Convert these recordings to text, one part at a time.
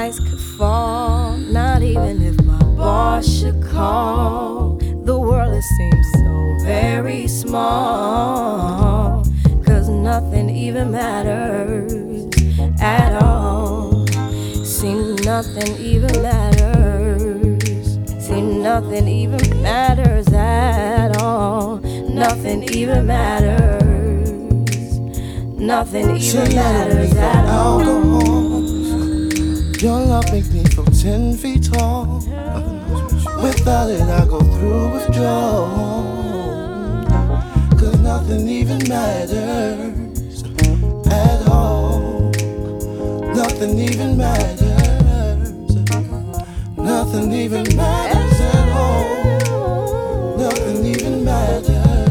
skies could fall, not even if my boss should call. The world, it seems so very small, 'cause nothing even matters at all. See, nothing even matters. See, nothing even matters at all. Nothing even matters. Nothing even matters at all. Your love makes me feel 10 feet tall. Without it, I go through withdrawal. 'Cause nothing even matters at all. Nothing even matters. Nothing even matters at all. Nothing even matters.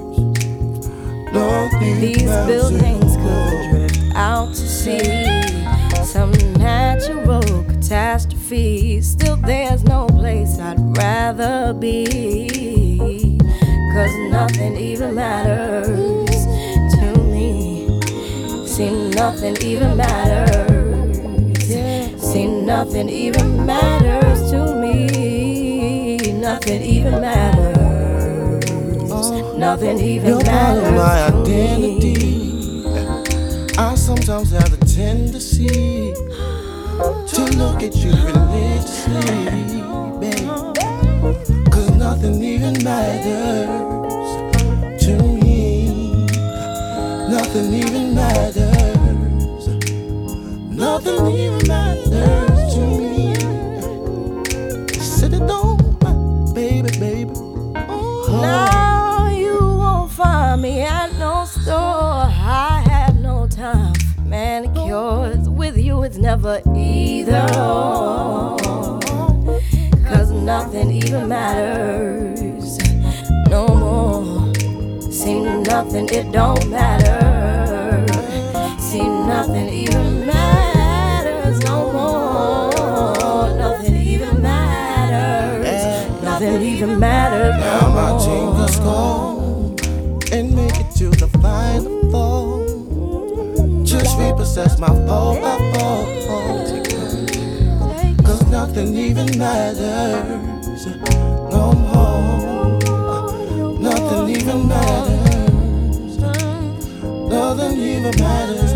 Nothing These matters. buildings could drift out to sea, some natural catastrophe. Still, there's no place I'd rather be, 'cause nothing even matters to me. See, nothing even matters. See, nothing even matters to me. Nothing even matters. Nothing even You're part of my matters to identity. me. I sometimes have a tendency to look at you religiously, babe. 'Cause nothing even matters to me. Nothing even matters. Nothing even matters to me. Sit it on, baby, baby. Now you won't find me at no store. I have no time for manicures. With you it's never either or, 'cause nothing even matters no more. See, nothing, it don't matter. See, nothing even matters no more. Nothing even matters. Nothing even matters no Now my more. tingles go and make it to the final fall. Just repossess my pole, 'cause nothing even matters no more. Nothing even matters. Nothing even matters.